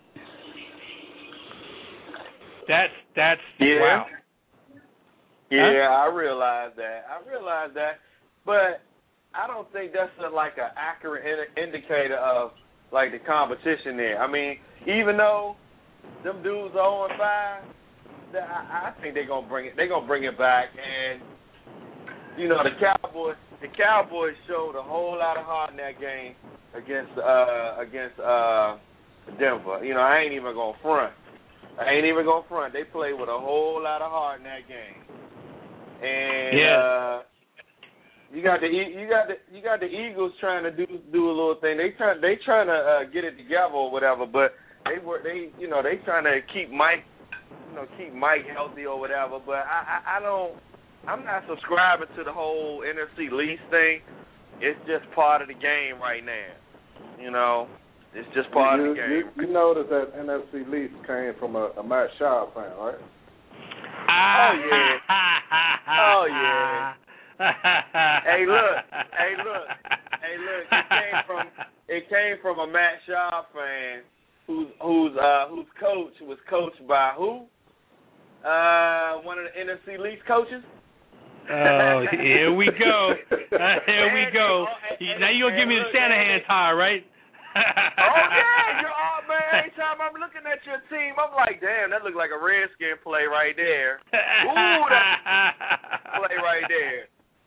That's that's yeah. wow. Yeah, huh? I realize that. I realize that, but I don't think that's a, like an accurate in- indicator of like the competition there. I mean, even though them dudes are zero and five, I, I think they're gonna bring it. They're gonna bring it back, and you know the Cowboys. The Cowboys showed a whole lot of heart in that game against uh, against uh, Denver. You know, I ain't even gonna front. I ain't even gonna front. They played with a whole lot of heart in that game, and yeah. uh, you got the you got the you got the Eagles trying to do do a little thing. They try they trying to uh, get it together or whatever, but they were they you know they trying to keep Mike you know keep Mike healthy or whatever. But I I, I don't. I'm not subscribing to the whole N F C lease thing. It's just part of the game right now. You know, it's just part you, of the game. You, you notice that N F C lease came from a, a Matt Schaub fan, right? Oh, yeah. Oh, yeah. hey, look. Hey, look. Hey, look. It came from it came from a Matt Schaub fan whose whose uh, whose coach was coached by who? Uh, one of the N F C lease coaches. Oh, here we go. Uh, here we go. Now you're going to give me the Shanahan tie, right? Oh, yeah. You're, oh, man, anytime I'm looking at your team, I'm like, damn, that looks like a Redskin play right there. Ooh, that play right there.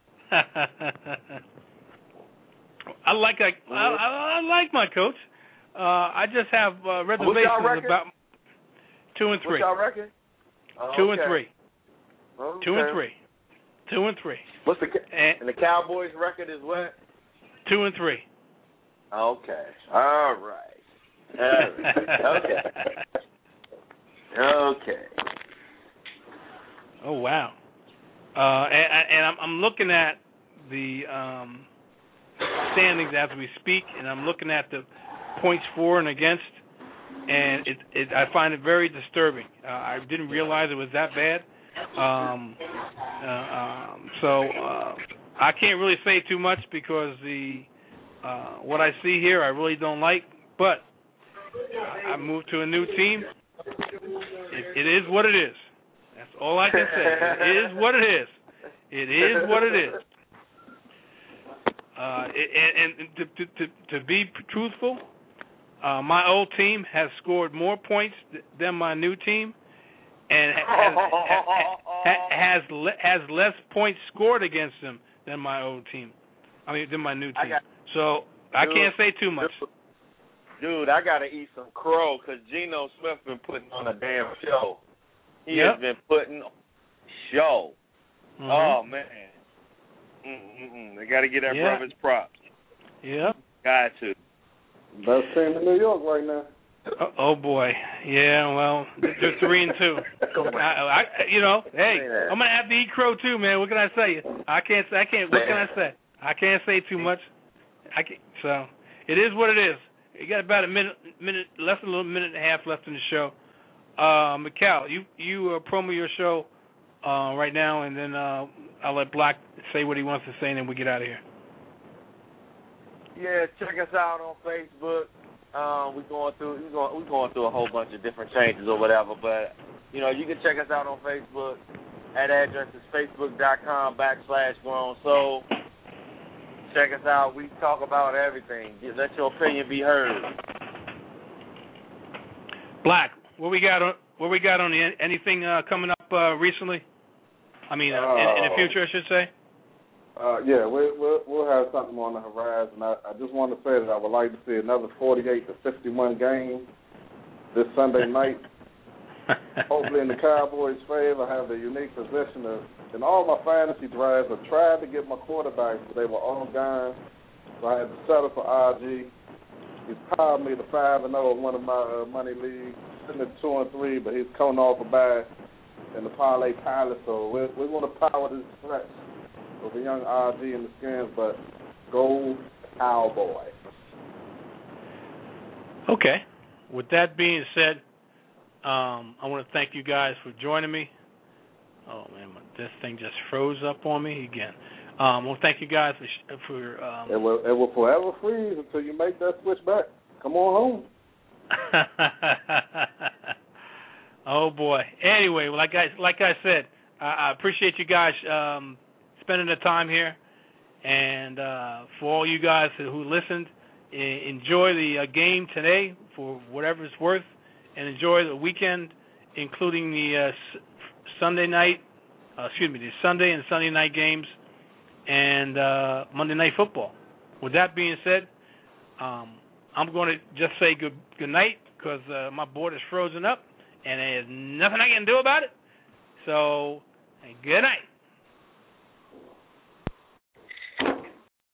I like I, I, I like my coach. Uh, I just have uh, reservations about two and three. What's y'all record? Oh, two okay. and three. Okay. Two and three. Two and three. What's the and, and the Cowboys' record is what? Two and three. Okay. All right. All right. Okay. Okay. Oh wow. Uh, and, and I'm, I'm looking at the um, standings as we speak, and I'm looking at the points for and against, and it, it I find it very disturbing. Uh, I didn't realize it was that bad. Um, uh, um, so uh, I can't really say too much because the uh, what I see here I really don't like. But I moved to a new team. It, it is what it is. That's all I can say. It is what it is. It is what it is. Uh, and and to, to, to, to be truthful, uh, my old team has scored more points than my new team. And has, has, has has less points scored against them than my old team. I mean, than my new team. I got, so I dude, can't say too much. Dude, I got to eat some crow because Geno Smith been putting on a damn show. He yep. has been putting on a show. Mm-hmm. Oh, man. Mm-mm-mm. They got to get that yep. brother's props. Yep. Got to. Best team in New York right now. Oh, oh boy, yeah. Well, they're three and two. I, I, you know, hey, I'm gonna have to eat crow too, man. What can I say? I can't. I can't. What can I say? I can't say too much. I can't, so it is what it is. You got about a minute, minute, less than a little minute and a half left in the show. Uh, Mikal, you you uh, promo your show uh, right now, and then uh, I'll let Black say what he wants to say, and then we get out of here. Yeah, check us out on Facebook. Um, we're going through we're going, we're going through a whole bunch of different changes or whatever, but you know you can check us out on Facebook. That address is facebook.com backslash grown soul. Check us out. We talk about everything. Let your opinion be heard. Black, what we got on what we got on the, anything uh, coming up uh, recently? I mean, uh, uh, in, in the future, I should say. Uh, yeah, we, we'll, we'll have something on the horizon. I, I just want to say that I would like to see another forty-eight to fifty-one game this Sunday night. Hopefully in the Cowboys' favor. I have the unique position of, in all my fantasy drafts, I tried to get my quarterbacks, but they were all gone. So I had to settle for R G. He's powered me to five and zero in one of my uh, money leagues. Sitting at two and three, but he's coming off a bye in the parlay pilot. So we're we're going to power this stretch with a young R G in the skins, but go Cowboys. Okay. With that being said, um, I want to thank you guys for joining me. Oh man, this thing just froze up on me again. Um, well, thank you guys for. for um, it will it will forever freeze until you make that switch back. Come on home. Oh boy. Anyway, like I like I said, I, I appreciate you guys um, spending the time here, and uh, for all you guys who listened, enjoy the uh, game today for whatever it's worth, and enjoy the weekend, including the uh, Sunday night, uh, excuse me, the Sunday and Sunday night games, and uh, Monday Night Football. With that being said, um, I'm going to just say good good night because uh, my board is frozen up, and there's nothing I can do about it. So, good night.